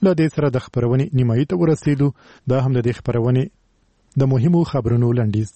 له دې سره د خبرونې نیمایي ته ورسېدو. دا هم د دې خبرونې د مهمو خبرونو لنډیز.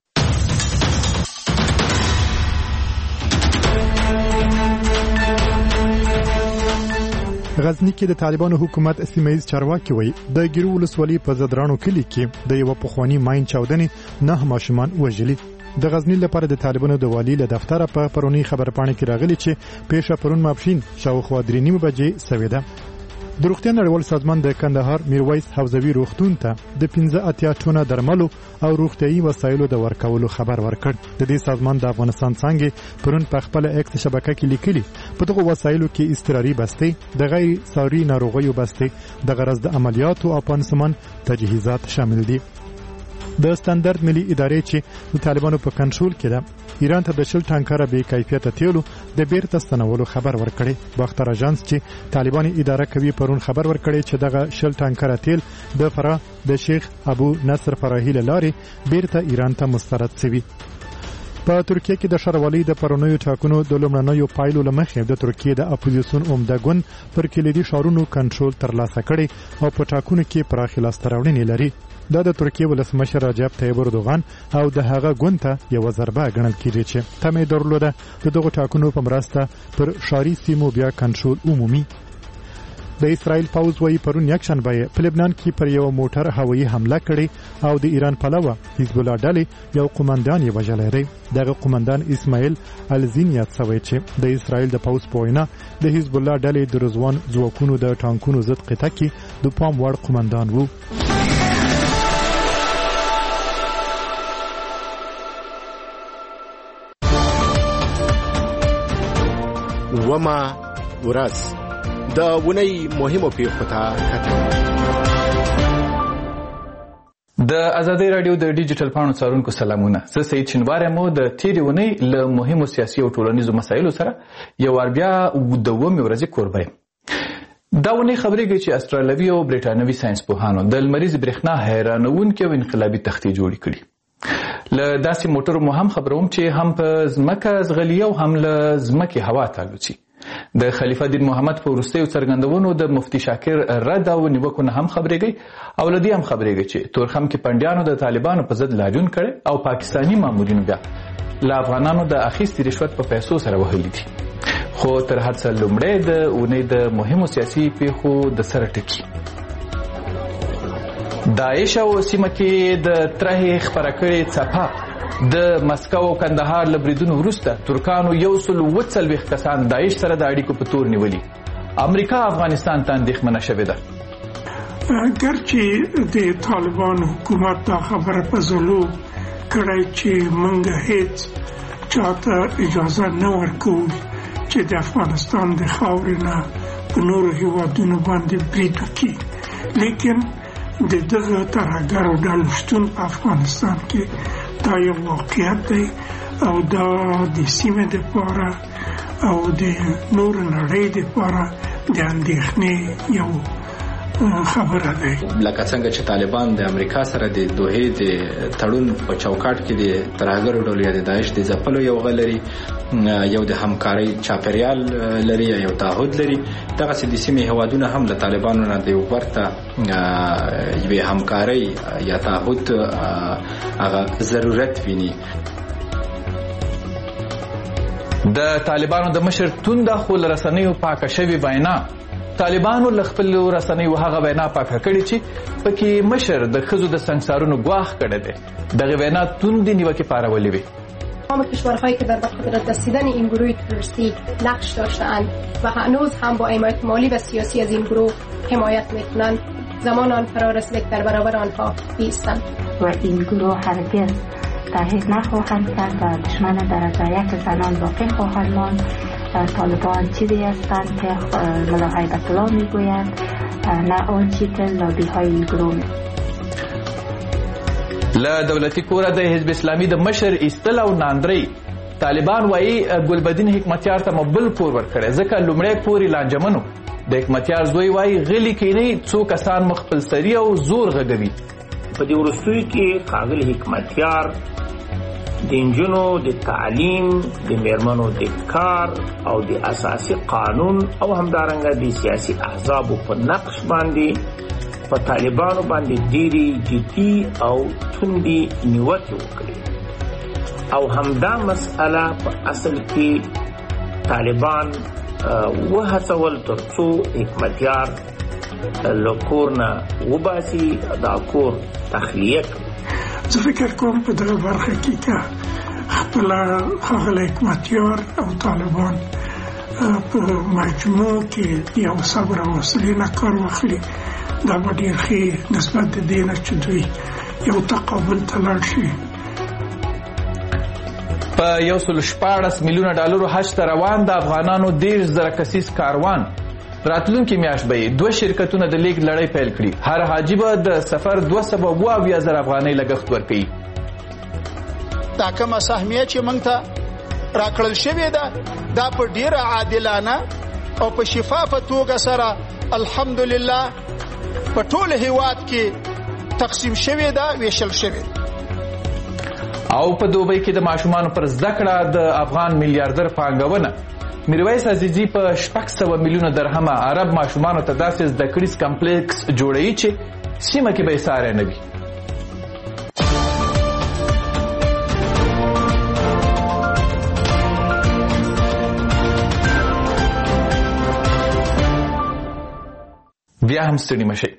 غزنی کې د طالبانو حکومت سیمه‌ییز چارواکي وایي د ګیرو ولسوالۍ په زدرانو کلي کې د یو پخوانی ماین چاودنې 9 ماشومان وژلي. د غزنی لپاره د طالبانو د والی له دفتره په پرونی خبرپاڼه کې راغلي چې پیښه پرون ماپښین شاوخوا 3:30 بجې سوې ده. د روغتیا نړیوال سازمان د کندهار میرویس حوزوي روغتون ته د 15 ټونه درملو او روغتيایي وسایلو د ورکولو خبر ورکړ. د دې سازمان د افغانستان څنګه پرون په خپل ایکس شبکه کې لیکلي په دغه وسایلو کې اضطراري بستې، د غیر ساري ناروغیو بستې، د غرض د عملیاتو او پانسمان تجهیزات شامل دي. د ستاندرد ملي ادارې چې د طالبانو په کنټرول کې ده ایران ته د 10 ټانکره بې کیفیته تیلو د بیرته ستنولو خبر ورکړي. باختر اژانس چې طالبان اداره کوي پرون خبر ورکړي چې دغه 10 ټانکره تیل د فراه د شیخ ابو نصر فراهی لارې بیرته ایران ته مسترد شوی. په ترکیه کې د شاروالۍ د پرونیو ټاکنو د لومړنیو پایلو لمخې د ترکیه د اپوزیسیون عمده ګوند پر کلیدي شارونو کنټرول ترلاسه کړي او په ټاکنو کې پراخه لاستهراوړنې لري. دا د ترکیه ولسمشر رجب طیب اردوغان او د هغه ګوند ته یو ضربه ګڼل کېږي چې تمه درلوده د دغه ټاکنو په مرسته پر شاري سیمو بیا کنټرول عمومي. د اسرائیل پوځ وايي پرون یکشنبه په لبنان کې پر یو موټر هوایي حمله کړې او د ایران پلوه حزب الله ډلې یو قومندان یې وژلی دی. دغه قومندان اسماعیل الزینیات سوی چې د اسرائیل د پوځ په وینا د حزب الله ډلې د رضوان ځواکونو د ټانکونو ضد قطعه کې د پام وړ قومندان وو. وما ورځ د ونی مهمو پیښو ته کتل. د ازادي رادیو د ډیجیټل پاڼو څارونکو سلامونه. زه سید شینواری مو د تیرې ونی له مهمو سیاسي او ټولنیزو مسایلو سره یو ور بیا د ومې ورځې کوربه یم. دا ونی خبرېږي چې استرالیوي او برېټانوي ساينس پوهانو د لمریز برېښنا حیرانونکې او انقلابي تختې جوړې کړي. له داسې موټرو مو هم خبروم چې هم په ځمکه ځغلي او هم له ځمکې هوا ته الوځي. د خلیفه دین محمد په وروستیو څرګندونو د مفتی شاکر رد او نیوکو نه هم خبرېږي او له دې هم خبرېږي چې تورخم کې پنډیانو د طالبانو په ضد لاجون کړي او پاکستاني مامورینو بیا له افغانانو د اخیستې رشوت په پیسو سره وهلي دي. خو تر هر څه لومړی د اونۍ د مهمو سیاسي پیښو د سره ټکي. داعش او سیمه کې د ترهې خپره کړې څپه د مسکو او کندهار له بریدونو وروسته ترکانو 140 کسان داعش سره د اړیکو په تور نیولي. امریکا افغانستان ته اندېښمنه شوې ده. ګرچې د طالبان حکومت دا خبره په زلو کړی چې موږ هیڅ چاته اجازه نه ورکوو چې د افغانستان د خاورې نه په نورو هیوادونو باندې برید وکړي، لیکن د دغه ترهګرو ډلو شتون په افغانستان کې دا یو واقعیت دی او دا د سیمې دپاره او د نورو نړۍ دپاره د اندېښنې یو خبره دی. لکه څنګه چې طالبان د امریکا سره د دوحې د تړون په چوکاټ کې د ترهګرو ډلو یا د داعش د ځپلو یو غل لري، یو د همکارۍ چاپیریال لري، یو تعهد لري، دغسې د سیمې هیوادونه هم له طالبانو نه د ورته یوې همکارۍ یا تعهد هغه ضرورت ویني. د طالبانو د مشر تونده خو له رسنیو پاکه شوې وینا طالبانو له خپلو رسنیو هغه وینا پاکه کړې چې پکې مشر د ښځو د سنګسارونو ګواښ کړی دی. دغه وینا توندې نیوکې پارولې وې. تمام کشورهایی که در قدرت رسیدن این گروه تروریستی نقش داشته‌اند و هنوز هم با حمایت مالی و سیاسی از این گروه حمایت می‌کنند زمان آن فرا رسیده که در برابر آنها ایستند و این گروه هرگز تحریک نخواهند کرد و دشمن درجه یک زنان باقی خواهند ماند. طالبان چیزی هستند که ملا هیبت الله میگوید، نه آن چیزی که لابی های این گروه له دولتي کوره د حزب اسلامي د مشر ایستل او ناندري طالبان وایي ګلبدین حکمتیار ته مبل پور ورکړی ځکه لومړی پور یې لانجمنو. د حکمتیار زوی وایي غلي کینی څو کسان مخفل سری او زور غږوي. په دې وروستیو کې ښاغلي حکمتیار د نجونو د تعلیم، د میرمنو د کار او د اساسي قانون او همدارنګه د سیاسي احزابو په نقش باندې په طالبانو باندې ډېرې جدي او توندې نیوکې وکړي او همدا مسأله په اصل کې طالبان وهڅول تر څو حکمتیار له کور نه وباسي، دا کور تخلیه کړي. زه فکر کوم په دغه برخه کې که خپله ښاغلی حکمتیار او طالبان په مجموع کې یو صبر او حوصلې نه کار واخلي، دا به ډېر ښې نسبت د دې نه چې دوی یو تقابل ته لاړ شي. په 114 میلیونه ډالرو حج ته روان د افغانانو 10,000 کسیز کاروان راتلونکي میاشت به 2 شرکتونه د لیږد لړۍ پیل کړي. هر حاجي به د سفر 272,000 افغانۍ لګښت ورکوي. دا کومه سهمیه چې موږ ته راکړل شوې ده دا په ډیره عادلانه او په شفافه توګه سره الحمدلله په ټول هیواد کې تقسیم شوې ده، ویشل شوې. او په دوبۍ کې د ماشومانو پر زده کړه د افغان میلیاردر پانګونه میرویس عزیزي په 600 میلیونه درهمه عرب ماشومانو ته داسې زده کړیز کمپلیکس جوړوي چې سیمه کې به یې ساری نه وي. بیا هم ستړي مشئ.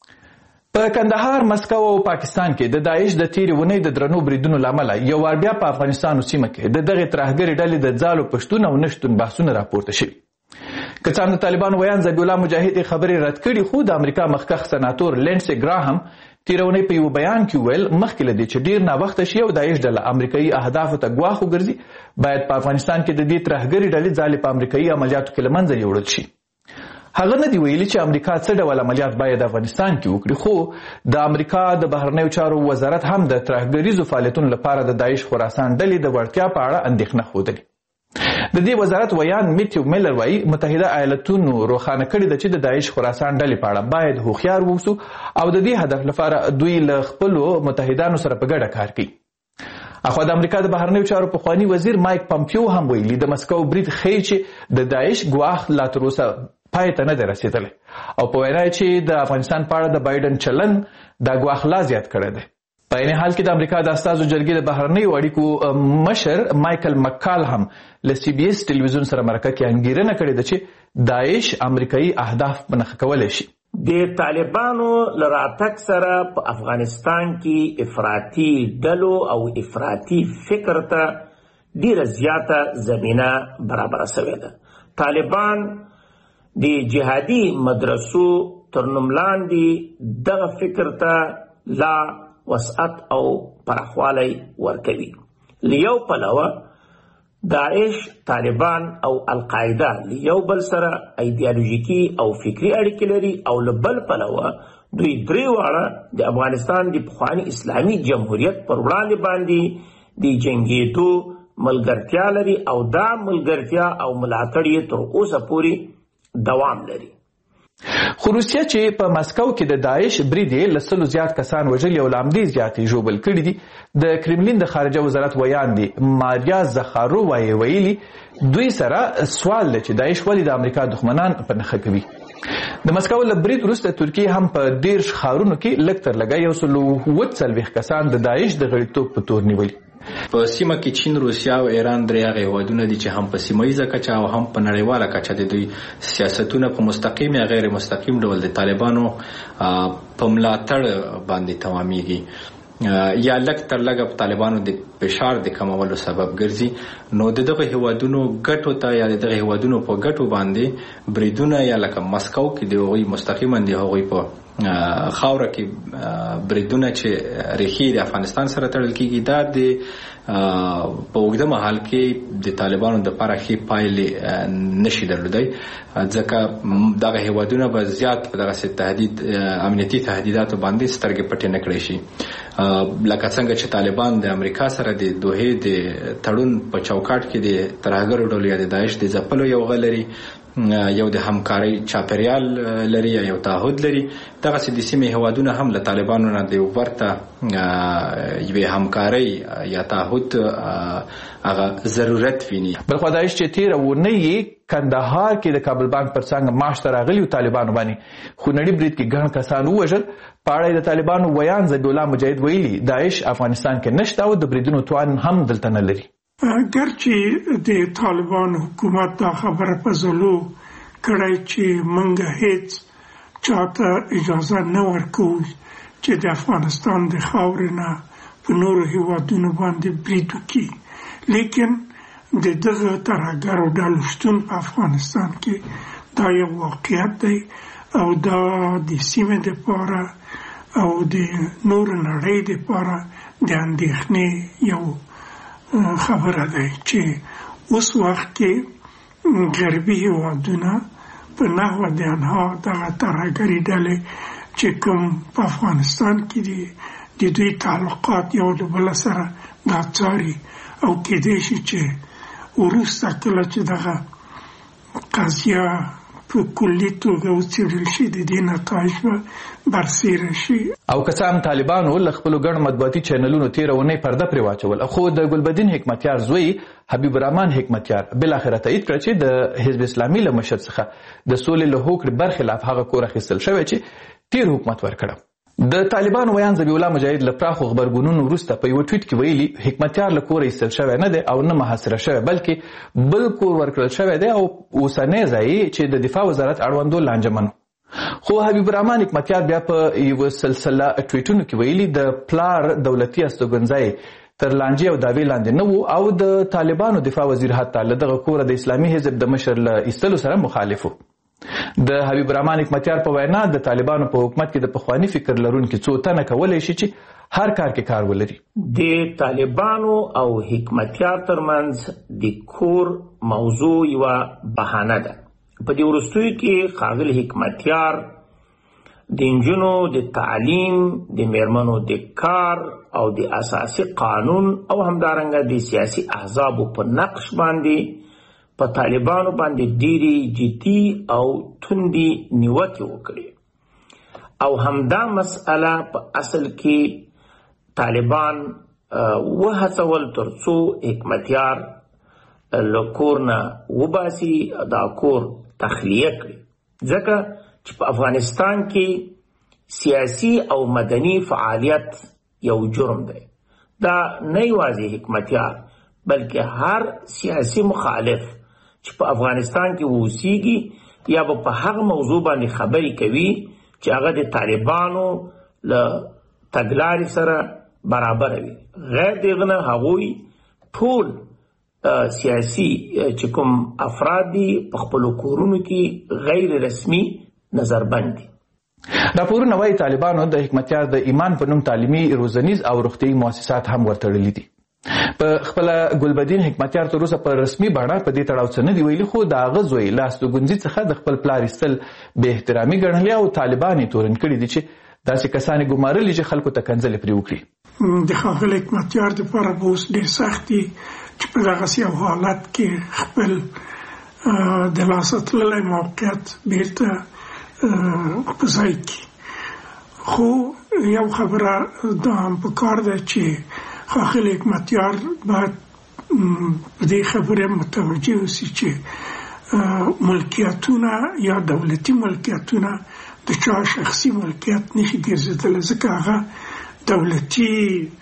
په کندهار، مسکو او پاکستان کې د داعش د تیرې ونې د درنو بریدونو له امله یو وار بیا په افغانستان سیمه کې د دغې ترهګرې ډلې د ځالو پشتون او نشتون بحثونه راپورته شوي. که څه هم د طالبانو ویان ذبیح الله مجاهد خبرې رد کړي، خو د امریکا مخکښ سناتور لینډسي ګراهم تیره ونې په یو بیان کې ویل مخکې له دې چې ډېر ناوخته شي او داعش ډله امریکایي اهدافو ته ګواښ وګرځي، باید په افغانستان کې د دې ترهګرې ډلې ځالې په امریکایي عملیاتو کې له منځه یوړل شي. هغه نه دی ویلي چې امریکا څه ډول عملیات باید افغانستان کې وکړي، خو د امریکا د بهرنیو چارو وزارت هم د ترهګریزو فعالیتونو لپاره د داعش خراسان ډلې د وړتیا په اړه اندېښنه ښودلې. د دې وزارت ویان میتیو میلر وایي متحده ایالتونو روښانه کړې ده چې د داعش خراسان ډلې په اړه باید هوښیار واوسو او د دې هدف لپاره دوی له خپلو متحدانو سره په ګډه کار کوي. اخوا د امریکا د بهرنیو چارو پخواني وزیر مایک پمپیو هم ویلي د مسکو برید ښیي چې د داعش ګواښ لا تر اوسه پای ته نه دی رسېدلی او په وینا چې د افغانستان په اړه د بایډن چلن دا ګواښ لا زیات کړی دی. په عین حال کې د امریکا د استازو جرګې د بهرنیو اړیکو مشر مایکل مکال هم له سی بي اس ټلویزیون سره مرکه کې انګیرنه کړې ده چې داعش امریکایي اهداف په نښه کولی شي. د طالبانو له راتګ سره په افغانستان کې افراطي ډلو او افراطي فکر ته ډیره زیاته زمینه برابره شوې ده. طالبان د جهادي مدرسو تر نوم لاندې دغه فکر ته لا وسعت او پراخوالی ورکوي. له یو پلوه داعش، طالبان او القاعده له یو بل سره ایدیالوژیکي او فکري اړیکې لري او له بل پلوه دوی درې واړه د افغانستان د پخواني اسلامي جمهوریت پر وړاندې باندې د جنګېدو ملګرتیا لري او دا ملګرتیا او ملاتړ یې تر اوسه پورې دوام لري. خو روسیه چې په مسکو کې د داعش برید یې له 100 زیات کسان وژلي او له همدې زیاتې ژوبل کړي دي، د کرملین د خارجه وزارت ویان دی ماریا زخارووا یې ویلي دوی سره سوال دی چې داعش ولې د امریکا دښمنان په نښه کوي. د مسکو له برید وروسته ترکیه هم په 10 ښارونو کې لږ تر لږه 140 کسان د داعش د غړیتوب په تور نیولي. په سیمه کې چین، روسیا او ایران درې هغه هیوادونه دي چې هم په سیمایي کچه او هم په نړیواله کچه د دوی سیاستونه په مستقیم یا غیر مستقیم ډول د طالبانو په ملاتړ باندې تمامېږي یا لږ تر لږه په طالبانو د فشار د کمولو سبب ګرځي. نو دغه هیوادونو ګټو ته یا دغه هیوادونو په ګټو باندې بریدونه یا لکه مسکو کې د هغوی مستقیما د هغوی په خاوره کې بریدونه چې ریښې د افغانستان سره تړل کېږي، دا د په اوږده مهال کې د طالبانو دپاره ښې پایلې نشي درلودی، ځکه دغه هیوادونه به زیات په دغسې امنیتي تهدیداتو باندې سترګې پټې نه کړی شي. لکه څنګه چې طالبان د امریکا سره د دوحې د تړون په چوکاټ کې د ترهګرو ډلو یا د داعش د ځپلو یو غږ لري، یو د همکارۍ چاپیریال لري یو تعهد لري. دغسې د سیمې هیوادونه هم له طالبانو نه د ورته یوې همکارۍ یا تعهد هغه ضرورت ویني. بلخوا دا چې تېره اونۍ یې کندهار کې د کابل بانک پر څنګ معاش ته راغلي طالبانو باندې خونړي برید کې ګڼ کسان ووژل. په اړه د طالبانو ویان ذبیح الله مجاهد ویلي داعش افغانستان کې نشته او د بریدونو توان هم دلته نه لري. ګرچې د طالبان حکومت دا خبره په زلو کړی چې موږ هیڅ چاته اجازه نه ورکوو چې د افغانستان د خاورې نه په نورو هیوادونو باندې برید وکړي، لیکن د دغه ترهګرو ډلو شتون په افغانستان کې دا یو واقعیت دی او دا د سیمې دپاره او د نورو نړۍ دپاره د اندېښنې یو خبره ده چې اوس وخت کې غربي هیوادونه په نحوه د انها دغه ترهګري ډلې چې کوم په افغانستان کې دي د دوی تعلقات یو د بل سره دا څاري او کېدای شي چې وروسته کله چې دغه قضیه په کلي توګه وڅېړل شي د دې نتایج به برسېره شي. او که څه هم طالبانو له خپلو ګڼ مطبوعاتي چینلونو تېره اونۍ پرده پرې واچول، خو د ګلبدین حکمتیار زوی حبیب الرحمن حکمتیار بالاخره تایید کړه چې د حزب اسلامي له مشر څخه د سولې له هوکړې برخلاف هغه کور اخیستل شوی چې تېر حکومت ورکړه. د طالبانو ویان ذبیح الله مجاهد له پراخو غبرګونونو وروسته په یو ټویټ کې ویلي حکمتیار له کوره ایستل شوی نه دی او نه محاصره شوی بلکې بل کور ورکړل شوی دی او اوسنی ځای چې د دفاع وزارت اړوندو لانجمن. خو حبیب الرحمن حکمتیار بیا په یو سلسله ټویټونو کې ویلي د پلار دولتي استوګنځای تر لانجې او دعوې لاندې نه وو او د طالبانو دفاع وزیر حتی له دغه کوره د اسلامي حزب د مشر له ایستلو سره مخالف و. د حبیب الرحمن حکمتیار په وینا د طالبانو په حکومت کې د پخواني فکر لرونکي څو تنه کولی شي چې هر کار کې کار ولري. د طالبانو او حکمتیار ترمنځ د کور موضوع یوه بهانه ده. په دې وروستیو کې ښاغلي حکمتیار د نجونو د تعلیم، د میرمنو د کار او د اساسي قانون او همدارنګه د سیاسي احزابو په نقش باندې په طالبانو باندې ډېرې جدي او توندې نیوکې وکړې او همدا مسئله په اصل کې طالبان وهڅول تر څو حکمتیار له کور نه وباسي، دا کور تخلیه کړي، ځکه چې په افغانستان کې سیاسي او مدني فعالیت یو جرم دی. دا نه یوازې حکمتیار بلکې هر سیاسي مخالف چې په افغانستان کې اوسیږي یا به په هغه موضوع باندې خبرې کوي چې هغه د طالبانو له تګلارې سره برابر وي. غیر دغه نه هغوی ټول سیاسي چې کوم افراد دي په خپلو کورونو کې غیر رسمي نظربند دي. راپورونه وایي طالبانو د حکمتیار د ایمان په نوم تعلیمي، روزنیز او روغتیایي مؤسسات هم ورتړلي دي. په خپله ګلبدین حکمتیار تر اوسه په رسمي بڼه په دې تړاو څه نه دي ویلي، خو د هغه زوی له استوګنځي څخه د خپل پلار ایستل بې احترامي ګڼلې او طالبان یې تورن کړي دي چې داسې کسان یې ګمارلي چې خلکو ته کنځلې پرې وکړي. د ښاغلي حکمتیار دپاره به اوس ډېر سخت دي چې په دغسې یو حالت کې خپل د لاسه تللی موقعیت بېرته په ځای کړي. خو یو خبره دا هم پکار ده چې ښاغلي حکمتیار باید په دې خبرې متوجه اوسي چې ملکیتونه یا دولتي ملکیتونه د چا شخصي ملکیت نشي ګرځېدلی، ځکه هغه دولتي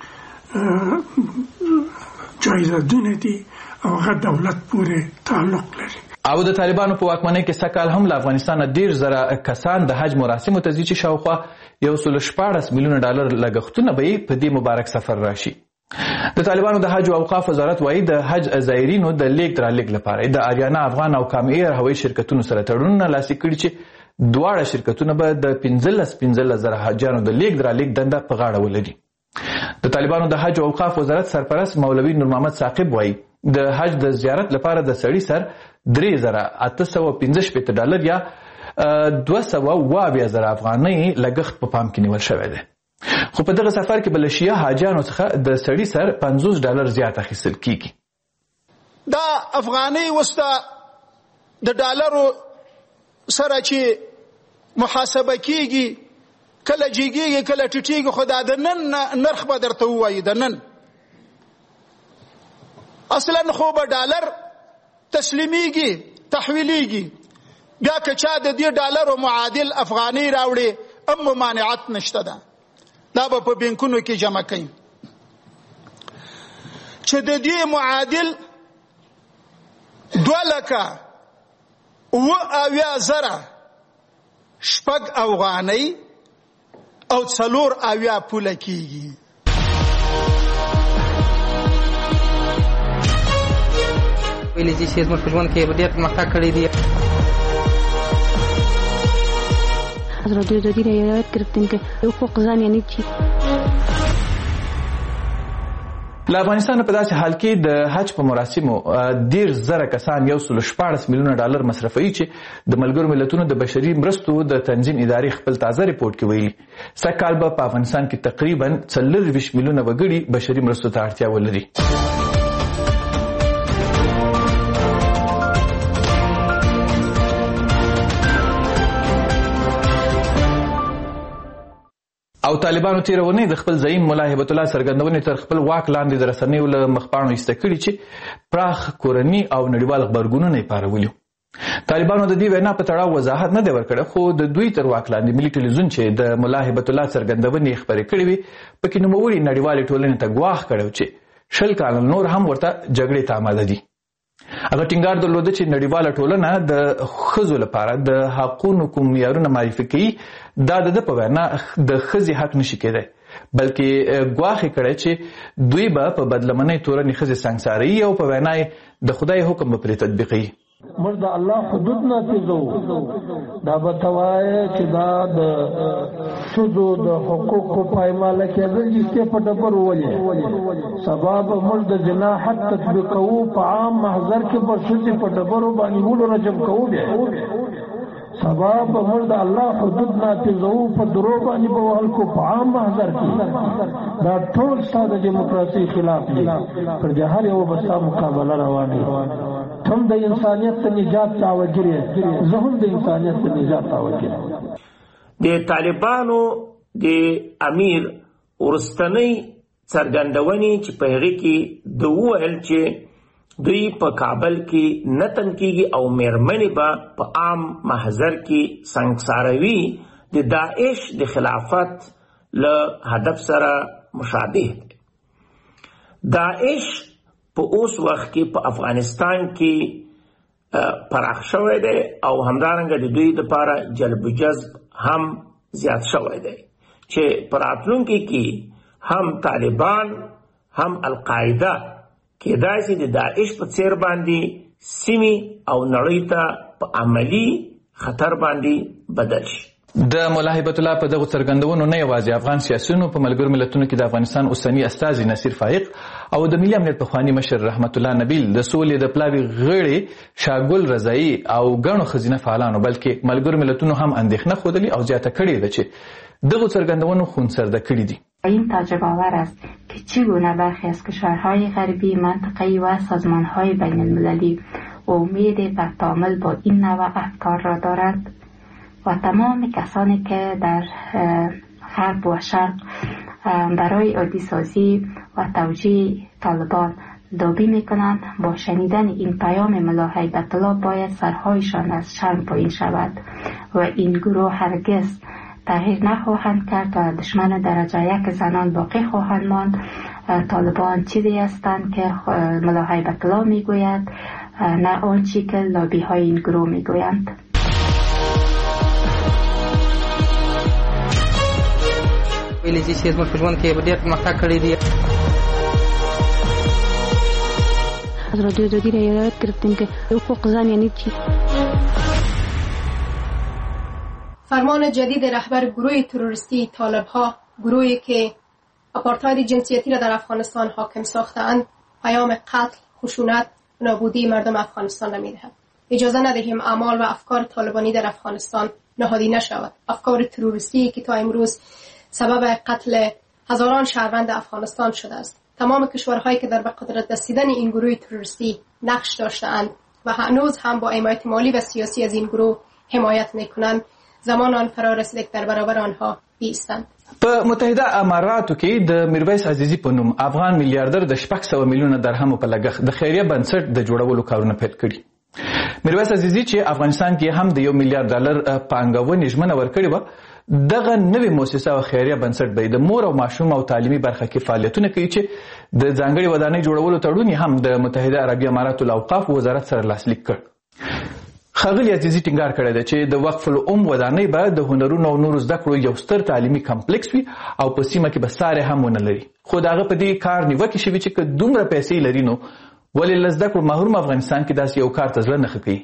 جایدادونه دي او هغه دولت پورې تعلق لري. او د طالبانو په واکمنۍ کې سږ کال هم له افغانستانه 1,000 کسان د حج مراسمو ته ځي چې شاوخوا 114 میلیونه ډالر لګښتونه به په دې مبارک سفر راشي. د طالبانو د حج او اوقاف وزارت وایي د حج زایرینو د لیږد رالېږد لپاره د آریانا افغان او کام ایر هوایي شرکتونو سره تړونونه لاسلیک کړي چې دواړه شرکتونه به د 15,000 حاجیانو د لیږد رالېږد دنده په غاړه ولري. د طالبانو د حج او اوقاف وزارت سرپرست مولوي نور محمد ثاقب وایي د حج د زیارت لپاره د سړي سر 3,815 ډالر یا 200,000 افغانۍ لګښت په پام کې نیول شوی دی. خو په دغه سفر کې به له شیعه حاجیانو څخه د سړي سر 50 ډالر زیات اخیستل کیږي. دا افغانۍ اوس د د ډالرو سره چې محاسبه کیږي، کله جیږي کله ټیټیږي، خو دا د نن نرخ به درته ووایي. د نن اصلا خو به ډالر تسلیمیږي، تحویلیږي، بیا که چا د دې ډالرو معادل افغاني راوړي هم ممانعت نشته ده، دا به په بینکونو کې جمع کوي. چې د دې معادل 2,70,000 شپږ افغانۍ او 4 پوله کیږي. ویلې چې زموږ په ژوند کې ډېر پرمختګ کړی دی. از رادیو آزادی را یاد گرفتیم که حقوق زن یعنی چی. له افغانستان په داسې حال کې د حج په مراسمو 10,000 کسان 114 میلیونه ډالر مصرفوي چې د ملګرو ملتونو د بشري مرستو د تنظیم ادارې خپل تازه ریپورت کې ویلي. سږکال به په افغانستان کې تقریبا 24 میلیونه وګړي بشري مرستو ته اړتیا ولري. او طالبانو تیرونی د خپل زعیم مولا هیبت الله څرګندونې تر خپل واک لاندې د رسنیو له مخپاڼو ایسته کړي چې پراخ کورني او نړیوال خبرګونونه یې پارولي. طالبانو د دې وینا په تړاو وضاحت نه دی ورکړی، خو د دوی تر واک لاندې ملي ټلویزیون چې د مولا هیبت الله څرګندونې خبرې کړې وي پکې نوموړي نړیوالې ټولنې ته ګواښ کړی چې 20 کاله نور هم ورته جګړې ته آماده دي. هغه ټینګار درلوده چې نړیواله ټولنه د ښځو لپاره د حقونو کوم معیارونه معرفي کوي، دا د په وینا د ښځې حق نشي کېدی، بلکې ګواښ یې کړی چې دوی به په بدلمنۍ تورنې ښځې سنګساروي او په وینا یې د خدای حکم به پرې تطبیقوي. موږ د الله حدود نافذوو. دا به ته وایې چې دا د ښځو د حقوقو پایماله کېدل چې په ډبرو ولې سبا به موږ د زنا حد تطبیقوو، په عام محضر کې به ښځې په ډبرو باندې ولو رجم کوو. بیا سبا به موږ د الله حدود نافذوو، په درو باندې به وهل کو په عام محضر کې. دا ټول ستا د ډیموکراسۍ خلاف دي. پر دې هر یو به ستا مقابله روانه وي. هم د انسانیت ته نجات دعوګر یې، زه هم د انسانیت ته نجات دعوګر. د طالبانو د امیر ورستنی څرګندونې چې په هغه کې د وویل چې دوی په کابل کې نتن کېږي او میرمنې به په عام محضر کې سنګساروي، د داعش د خلافت له هدف سره مشابه دی. داعش په اوس وخت کې په افغانستان کې پراخ شوی دی او همدارنګه د دوی لپاره جلب و جذب هم زیات شوی دی چې په راتلونکي کې هم طالبان هم القاعده کېدای شي د داعش په څیر باندې سیمې او نړۍ ته په عملی خطر باندې بدل شي. د مولا هیبت الله په دغه څرګندونو نه یوازې افغان سیاسیونو په ملګرو ملتونو کې د افغانستان اوسنی استازي نصیر فائق او د ملي امنیت پخوانی مشر رحمت الله نبیل د سولې د پلاوي غړي شاګل رضایی او ګڼو ښځینه فعالانو بلکې ملګرو ملتونو هم اندېښنه ښودلې او زیاته کړې ده چې دغه څرګندونو خونسرده کړي دي. این تعجب آور است که چگونه برخی از کشورهای غربی منطقه‌ای و سازمانهای بین المللی امید به تعامل با این نوع افکار را دارند و تمام کسانی که در غرب و شرق برای عادی سازی و توجیه طالبان لابی میکنند با شنیدن این پیام ملا هیبت الله باید سرهایشان از شرم پایین شود و این گروه هرگز تغییر نخواهند کرد و دشمن درجه یک زنان باقی خواهند ماند. طالبان چیزی هستند که ملا هیبت الله میگوید، نه آنچه که لابی های این گروه میگویند. ویلې چې زموږ په ژوند کې ډېر پرمختګ کړی دی. از رادیو آزادی را یاد گرفتیم که حقوق زن یعنی چی. فرمان جدید رهبر گروه تروریستی طالب‌ها، گروهی که آپارتاید جنسیتی را در افغانستان حاکم ساختند، پیام قتل، خشونت و نابودی مردم افغانستان را می‌دهد. اجازه ندهیم اعمال و افکار طالبانی در افغانستان نهادی نشود. افکار تروریستی که تا امروز سبب قتل هزاران شهروند افغانستان شده است. تمام کشورهایی که در به قدرت رسیدن این گروه تروریستی نقش داشته‌اند و هنوز هم با حمایت مالی و سیاسی از این گروه حمایت میکنند. زمان آن فرا رسیده که در برابر آنها بایستند. په متحده اماراتو کې د میرویس عزیزی په نوم افغان میلیاردر د 600 میلیونه درهم په لګښت د خیریه بنسټ د جوړولو کارونه پیل کړي. میرویس عزیزی چې افغانستان کې هم د $1 میلیارډ پانګونې ژمنه ورکړې وه، دغه نوې مؤسسه او خیریه بنسټ به د مور او ماشوم او تعلیمي برخه کې فعالیتونه کوي چې د ځانګړي ودانۍ جوړولو تړون هم د متحده عربي اماراتو له اوقافو وزارت سره لاسلیک کړ. ښاغلي عزیزي ټینګار کړی دی چې د وقف العم ودانۍ به د هنرونو او نورو زده کړو یو ستر تعلیمي کمپلیکس وي او په سیمه کې به سارې هم ونه لري. خو د هغه په دې کار نیوکې شوي چې که دومره پیسې لري نو ولې له زده کړو محروم افغانستان کې داسې یو کار ته زړه نه ښه کوي.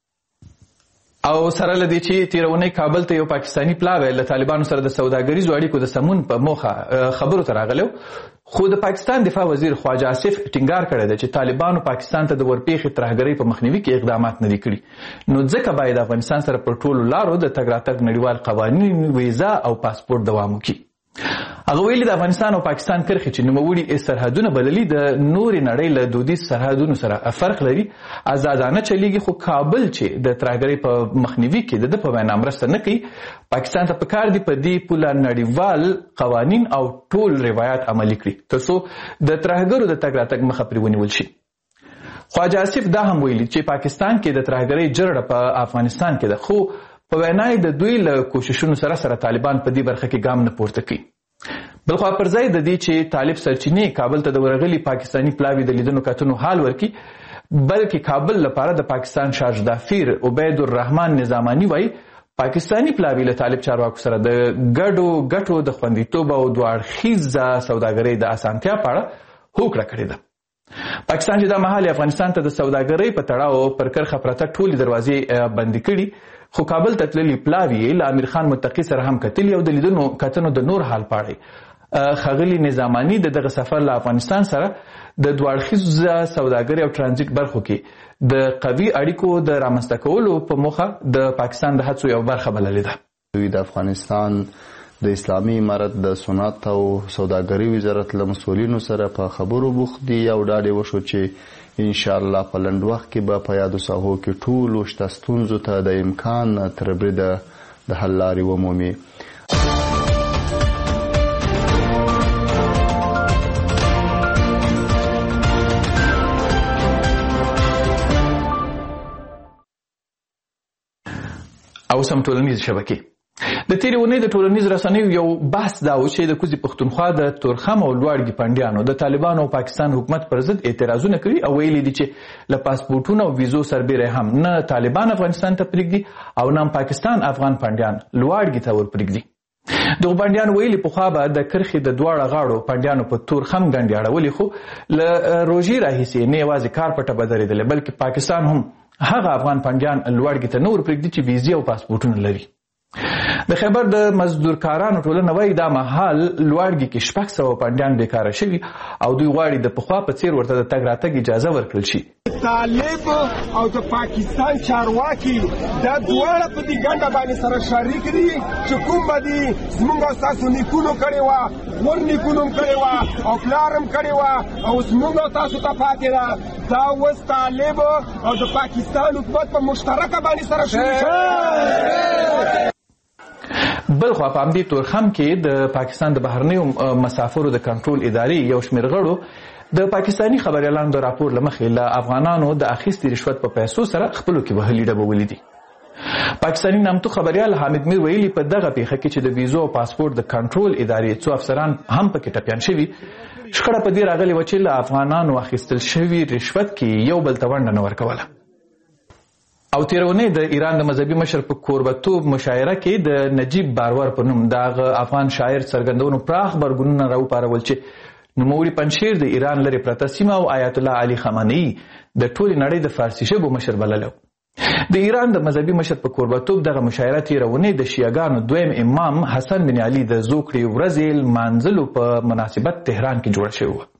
او سره له دې چې تېره اونۍ کابل ته یو پاکستاني پلاوی له طالبانو سره د سوداګریزو اړیکو د سمون په موخه خبرو ته راغلی، خو د پاکستان دفاع وزیر خواجه آصف ټینګار کړی دی چې طالبانو پاکستان ته د ورپېښې ترهګرۍ په مخنیوي کې اقدامات نه دي کړي، نو ځکه باید افغانستان سره پر ټولو لارو د تګ راتګ نړیوال قوانین، ویزا او پاسپورت دوام وکړي. هغه ویلي د افغانستان او پاکستان کرښې چې نوموړي سرحدونه بللي د نورې نړۍ له دودیز سرحدونو سره فرق لري، ازادانه چلیږي، خو کابل چې د ترهګرۍ په مخنیوي کې د ده په وینا مرسته نه کوي، پاکستان ته پکار دي په دې پوله نړیوال قوانین او ټول روایات عملي کړي ترڅو د ترهګرو د تګ راتګ مخه پرې ونیول شي. خواجه آصف دا هم ویلي چې پاکستان کې د ترهګرۍ جرړه په افغانستان کې ده، خو په وینا یې د دوی له کوششونو سره طالبان په دې برخه کې ګام نه پورته کوي. بلخوا پر ځای د دې چې طالب سرچینې کابل ته د ورغلي پاکستاني پلاوي د لیدنو کتنو حال ورکړي، بلکې کابل لپاره د پاکستان شارج دافیر عبید الرحمن نظامانی وایي پاکستاني پلاوي له طالب چارواکو سره د ګډو ګټو د خوندیتوب او دوه اړخیزه سوداګرۍ د اسانتیا په اړه هوکړه کړې ده. پاکستان چې دا مهال افغانستان ته د سوداګرۍ په تړاو پر کرښه پرته ټولې دروازې بندې کړي، خو کابل ته تللي پلاوي له امیر خان متقي سره هم کتلي او د لیدنو کتنو د نور حال پاړی. ښاغلي نظامانی د دغه سفر له افغانستان سره د دوه اړخیزه سوداګرۍ او ترانزیت برخو کې د قوي اړیکو د رامنځته کولو په موخه د پاکستان د هڅو یو برخه بللې ده. دوی د افغانستان د اسلامي امارت د صنعت او سوداګرۍ وزارت له مسؤلینو سره په خبرو بوخت دي او ډاډ یې وشو چې ان شاء الله په لنډ وخت کې به په یادو ساحو کې ټولو شته ستونزو ته د امکان تر بریده د حل لارې ومومي. او سم ټولنیز شبکې د تیرې اونۍ د ټولنیز رسنیو یو بحث دا و چې د کوزي پښتونخوا د تورخم او لوړګي پنډیانو د طالبانو او پاکستان حکومت پر ضد اعتراضونه کوي او ویلي دي چې له پاسپورټونو او ویزو سربیره هم نه طالبان افغانستان ته پرېږدي او نه پاکستان افغان پنډیان لوړګي ته ورپرېږدي. دغه پنډیان ویلي پخوا به د کرښې د دواړه غاړو پنډیانو په تورخم ګنډې اړولې، خو له روژې راهیسې نه یوازې کار پټه به درېدلې بلکې پاکستان هم هغه افغان پنډیان لوړګي ته نه ورپرېږدي چې ویزې او پاسپورټونه لري. د خیبر د مزدورکارانو ټولنه وایي دا مهال لوړګي کې 600 پنډیان بیکاره شوي او دوی غواړي د پخوا په څیر ورته د تګ راتګ اجازه ورکړل شي. طالب او د پاکستان چارواکي دا دواړه په دې ګنډه باندې سره شریک دي چې کوم باندې زموږ او تاسو نیکونو کړی وه، ور نیکونو هم کړی وه او پلار هم کړی وه او زموږ او تاسو ته پاتې ده. دا اوس طالب او د پاکستان حکومت په مشترکه باندې سره شروع. بلخوا په همدې تورخم کې د پاکستان د بهرنیو مسافرو د کنټرول ادارې یو شمېر غړو د پاکستاني خبریالانو د راپور له مخې له افغانانو د اخیستې رشوت په پیسو سره خپلو کې وهلي ډبه ولیدي. پاکستاني نامتو خبریال حامد میر ویلي په دغه پیښه کې چې د ویزو او پاسپورت د کنټرول ادارې څو افسران هم پکې ټپیان شوي، شخړه په دې راغلې وه چې له افغانانو اخیستل شوي رشوت کې یو بل ته ونډه نه ورکوله. او تېره اونۍ د ایران د مذهبي مشر په کوربتوب مشاعره کې د نجیب باروار په نوم دغه افغان شاعر څرګندونو پراخ غبرګونونه راوپارول چې نوموړي پنجشیر د ایران لرې پرته سیمه او آیت الله علي خامنه‌ای د ټولې نړۍ د فارسي ژبو مشر بللی. د ایران د مذهبي مشر په کوربتوب دغه مشاعره تېره اونۍ د شیعهګانو دویم امام حسن بن علي د زوکړې ورځې لمانځلو په مناسبت تهران کې جوړه شوې وه.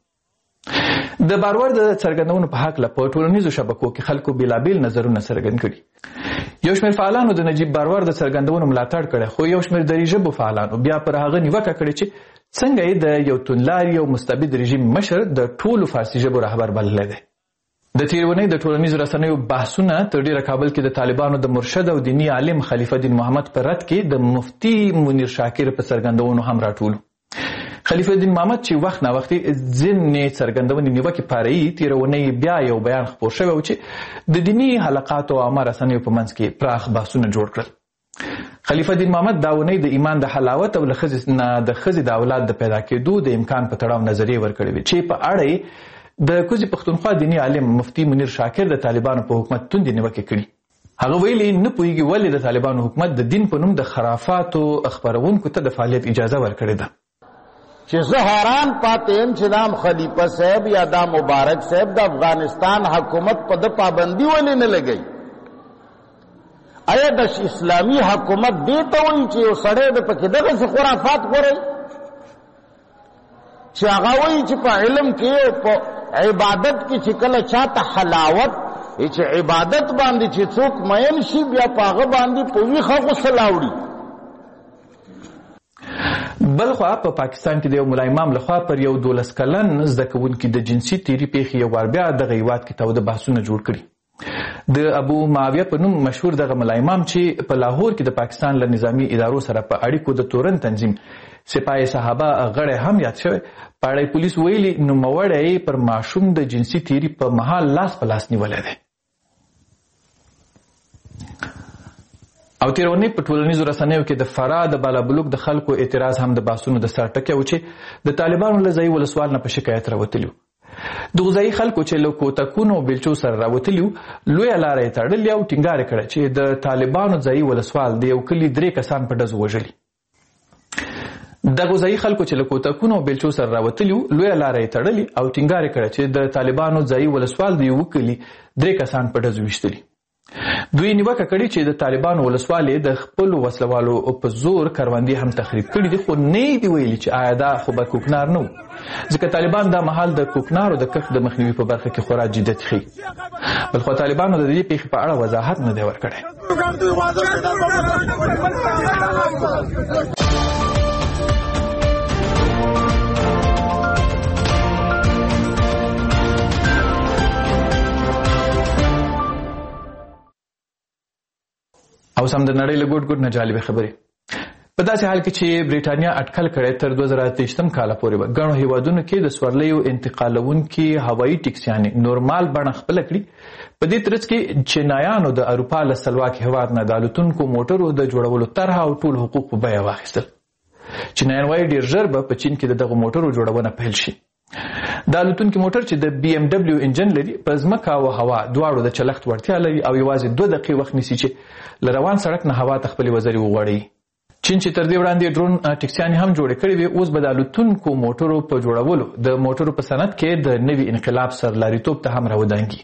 د باروار د څرګندونو په هکله په ټولنیزو شبکو کې خلکو بېلابېل نظرونه څرګند کړي. یو شمېر فعالانو د نجیب باروار د څرګندونو ملاتړ کړی، خو یو شمېر دري ژبو فعالانو بیا پر هغه نیوکه کړې چې څنګه یې د یو توندلاري او مستبد رژیم مشر د ټولو فارسي ژبو رهبر بللی دی. د تیرونی د ټولنیزو رسنیو بحثونه تر ډیره کابل کې د طالبانو د مرشد او دینی عالم خلیفه دین محمد پر رد کې د مفتی منیر شاکر په څرګندونو هم راټول. خلیفه دین محمد چې وخت نا وختي ځینې څرګندونې نیوکې پارهیي تیرونی بیا یو بیان خپور شوی و چې د دینی حلقاتو او عامه رسنیو په منځ کې پراخ بحثونه جوړ کړل. خلیفه دین محمد دا ونی د ایمان د حلاوت او د ښځې د اولاد د پیدا کېدو د امکان په تړاو نظریې ورکړې وې چې په اړه د کوزي پښتونخوا دینی عالم مفتی منیر شاکر د طالبانو په حکومت توندې نیوکې کړي. هغه ویلي نه پوهیږي ولې د طالبانو حکومت د دین په نوم د خرافاتو خپرونکو ته د فعالیت اجازه ورکړې ده. چې زه حیران پاتې یم چې دا خلیفه صاحب یا دا مبارک صاحب د افغانستان حکومت په د پابندي ولې نه لګوي. آیا د اسلامي حکومت دې ته وایي چې یو سړی د پکې دغسې خرافات غوروي چې هغه وایي چې په علم کې او په عبادت کې چې کله چاته حلاوت چې عبادت باندې چې څوک مین شي بیا په هغه باندې په ویښه غسل اوړي. بلخوا په پاکستان کې د یو ملا امام لخوا پر یو 12 کلن زده کوونکي د جنسي تیري پیښې یو وار بیا دغه هیواد کې تاوده بحثونه جوړ کړي. د ابو معاویه په نوم مشهور دغه ملا امام چې په لاهور کې د پاکستان له نظامی ادارو سره په اړیکو د تورن تنظیم سپاه صحابه غړی هم یاد شوی. پاړی پولیس ویلي نوموړی پر ماشوم د جنسي تیري په مهال لاس په لاس نیولی دی. او تیرونی په ټولنیزو رسنیو کې د فراه د بالابلوک د خلکو اعتراض هم د بحثونو د سر ټکی و چې د طالبانو له ځایي ولسوال نه په شکایت راوتلي. د غذایي خلکو چې له کوتکونو او بیلچو سره راوتلي لویه لاره یې تړلې او ټینګار یې کړی چې د طالبانو ځایي ولسوال د یو کلي 3 کسان په ډزو وژلي. د غذایي خلکو چې له کوتکونو او بیلچو سره راوتلي لویه لاره یې تړلې او ټینګار یې کړی چې د طالبانو ځایي ولسوال د یو کلي 3 کسان په ډزو ویشتلي. دوی نیوکه کړې چې د طالبانو ولسوال د خپل وسلوالو په زور کروندې هم تخریب کړي دي، خو نه دی ویلي چې آیا دا خو به کوکنار نه و، ځکه طالبان دا مهال د کوکنارو د کښت د مخنیوي په برخه کې خورا جدیت ښیي. بلخو طالبانو د دې پیښې په اړه وضاحت نه دی ورکړی. او سم د نړۍ له ګوټ ګوټ نه جالبه خبرې. په داسې حال کې چې برېټانیا اټکل کړی تر 2023 کاله پورې به ګڼو هیوادونو کې د سورلیو انتقالونکي هوایي ټیکسیانې نورمال بڼه خپله کړي، په دې ترڅ کې چینایانو د اروپا له سلواک هیواد نه د الوتونکو موټرو د جوړولو طرحه او ټول حقوق په بیه واخیستل. چینایان وایي ډېر ژر به په چین کې د دغو موټرو جوړونه پیل شي. دا الوتونکي موټر چې د BMW انجن لري په ځمکه او هوا دواړو د چلښت وړتیا لري او یوازې 2 دقیقې وخت نیسي چې له روان سړک نه هوا ته خپلې وزرې وغوړوي. چین چې تر دې وړاندې ډرون ټیکسیانې هم جوړې کړې وې، اوس به د الوتونکو موټرو په جوړولو د موټرو په صنعت کې د نوي انقلاب سرلاریتوب ته هم راودانګي.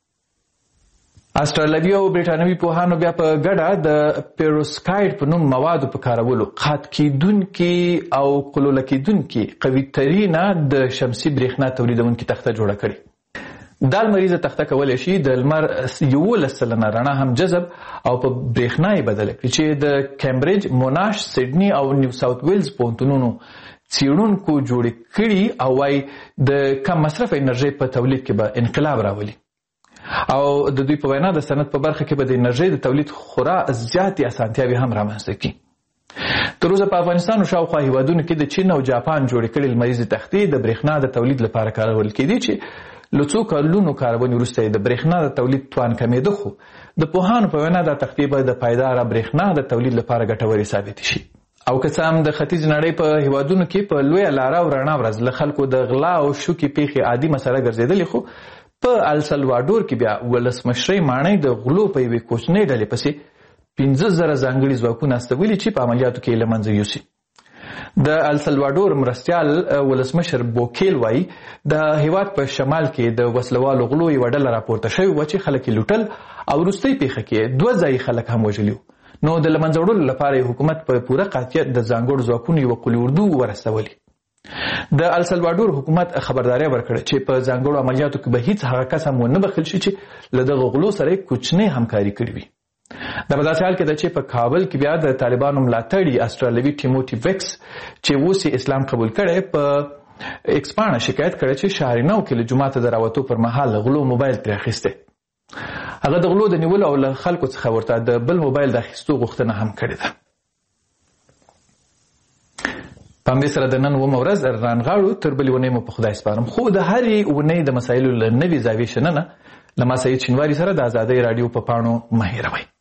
استرالوي او برېټانوي پوهانو بیا په ګډه د پیروسکایډ په نوم موادو په کارولو قات کیدونکي او قلوله کیدونکي قوي ترینه د شمسي برېښنا تولیدونکي تخته جوړه کړې. دا لمریزه تخته کولی شي د لمر 11 سلنه رڼا هم جذب او په برېښنا یې بدله کړي چې د کیمبریج، موناش، سیډني او نیو ساوث ویلز پوهنتونونو څېړونکو جوړې کړي او وايي د کم مصرف انرژۍ په تولید کې به انقلاب راولي او د دوی په وینا د صنعت په برخه کې به د انرژۍ د تولید خورا زیاتې اسانتیاوې هم رامنځته کړي. تر اوسه په افغانستان او شاوخوا هیوادونو کې د چین او جاپان جوړې کړي لمریزې تختې د برېښنا د تولید لپاره کارول کېدې چې له څو کلونو کاربن وروسته د برېښنا د تولید توان کمېده، خو د پوهانو په وینا دا تختې به د پایداره برېښنا د تولید لپاره ګټورې ثابتې شي. او که څه هم د ختیځې نړۍ په هیوادونو کې په لویه لاره او رڼا ورځ له خلکو د غلا او شوکې پیښې عادي مسله ګرځېدلې، خو په السلواډور کې بیا ولسمشرۍ ماڼۍ د غلو په یوې کوچنۍ ډلې پسې 15,000 ځانګړي ځواکونه استولي چې په عملیاتو کې یې له منځه یوسي. د السلواډور مرستیال ولسمشر بوکیل وایي د هیواد په شمال کې د وسلوالو غلو یوه ډله راپورته شوې وه چې خلک یې لوټل او وروستۍ پیښه کې 2 ځایي خلک هم وژلي وو. نو د له منځه وړلو لپاره حکومت په پوره قاطعیت د ځانګړو ځواکونو یوه قول اردو ورسولي. د السلواډور حکومت خبرداری ورکړه چې په ځانګړو عملیاتو کې به هیڅ هغه کس هم ونه بخښل شي چې له دغه غلو سره یې کوچنۍ همکاري کړې وي. دا په داسې حال کې ده چې په کابل کې بیا د طالبانو ملاتړي استرالیوي ټیموټي ویکس چې اوس اسلام قبول کړی په ایکس پاڼه شکایت کړی چې شهرینو کې له جومات ته د راوتو پر مهال غلو موبایل ترې اخیستی. هغه د غلو د نیولو او له خلکو څخه ورته د بل موبایل د اخیستو غوښتنه هم کړې ده. په همدې سره د نن اومه ورځ رانغاړو. تر بلې اونۍ مو په خدای سپارم. خو د هرې اونۍ د مسایلو له نوې زاویې شننه له ما سعید شینواري سره د ازادۍ راډیو په پاڼو مه هېروئ.